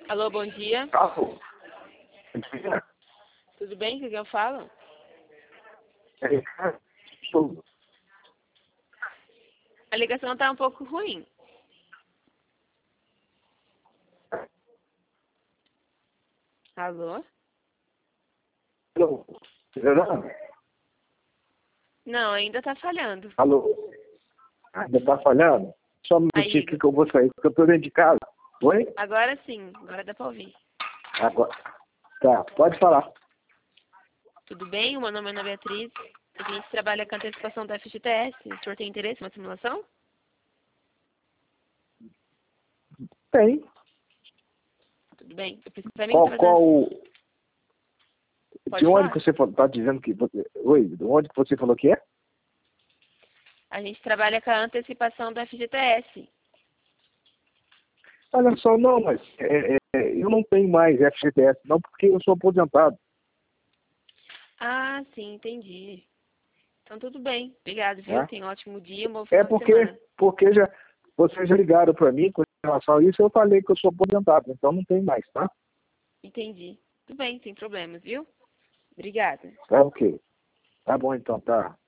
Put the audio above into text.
Alô, bom dia. Alô? Tudo bem? Com quem eu falo? A ligação está um pouco ruim. Alô? Alô? Fernando? Não, ainda está falhando. Alô? Ainda está falhando? Só um minutinho Aí, aqui que eu vou sair, porque eu estou dentro de casa. Oi? agora sim, agora dá para ouvir. Agora. Tá, pode falar. Tudo bem? O meu nome é Ana Beatriz. A gente trabalha com antecipação da FGTS. O senhor tem interesse em uma simulação? Tem. Tudo bem. Eu preciso para mim Qual, tá fazendo... qual... Pode De onde falar? que você está dizendo que você... Oi, de onde que você falou que é? A gente trabalha com a antecipação da FGTS. Olha só, não, mas eu não tenho mais FGTS, não, porque eu sou aposentado. Ah, sim, entendi. Então tudo bem. Obrigado, viu? Né? Tenha um ótimo dia, um bom É final de semana. porque vocês já ligaram para mim com relação a isso, eu falei que eu sou aposentado, então não tem mais, tá? Entendi. Tudo bem, sem problemas, viu? Obrigada. Tá ok. Tá bom então, tá.